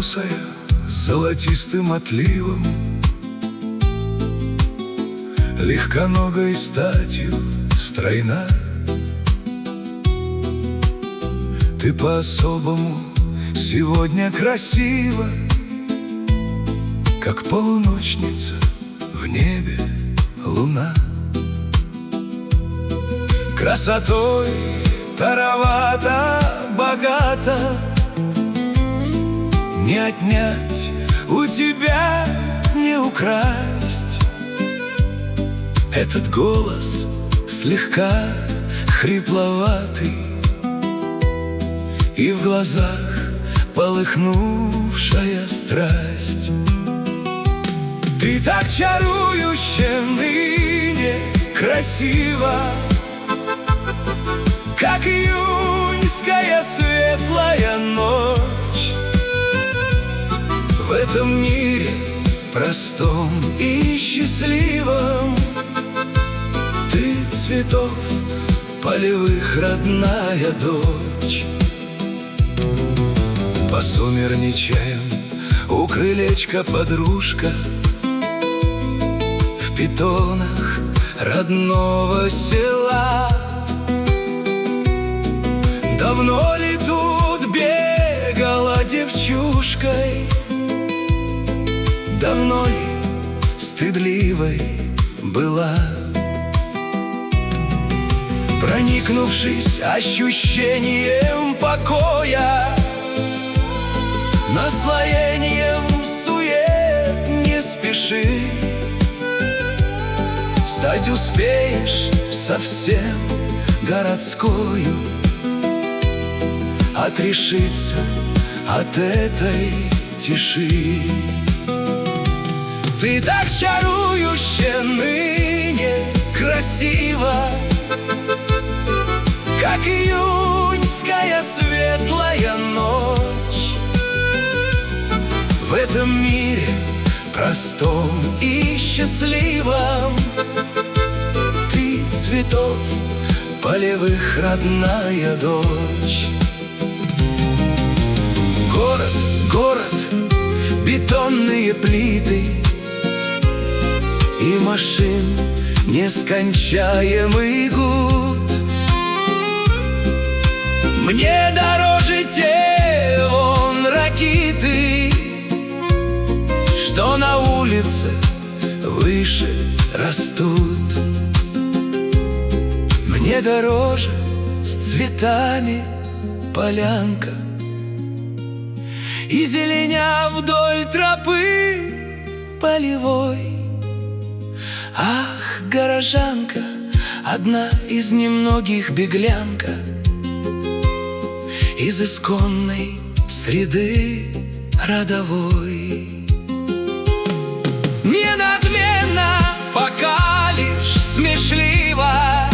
белесая, с золотистым отливом, легконогой статью стройна. Ты по-особому сегодня красива, как полуночница в небе луна. Красотой таровата, богата, не отнять у тебя, не украсть. Этот голос слегка хрипловатый, и в глазах полыхнувшая страсть. Ты так чарующе ныне красива, как июньская светлая ночь. В этом мире простом и счастливом ты цветов полевых родная дочь. По сумерничаям у крылечка подружка, в питонах родного села. Давно ли тут бегала девчушкой? Давно ли стыдливой была? Проникнувшись ощущением покоя, наслоением сует не спеши. Стать успеешь совсем городскою, отрешиться от этой тиши. Ты так чарующе ныне красива, как июньская светлая ночь. В этом мире простом и счастливом ты цветов полевых родная дочь. Город, город, бетонные плиты и машин нескончаемый гуд. Мне дороже те вон ракиты, что на улице выше растут. Мне дороже с цветами полянка и зеленя вдоль тропы полевой. Ах, горожанка, одна из немногих беглянка из исконной среды родовой. Не надменно, пока лишь смешливо,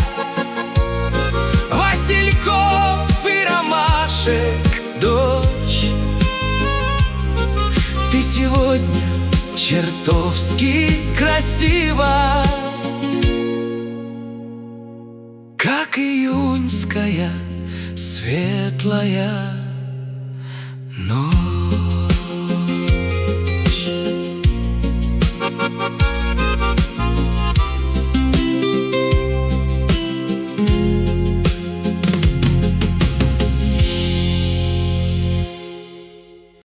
васильков и ромашек дочь. Ты сегодня чертовски красива, как июньская светлая ночь.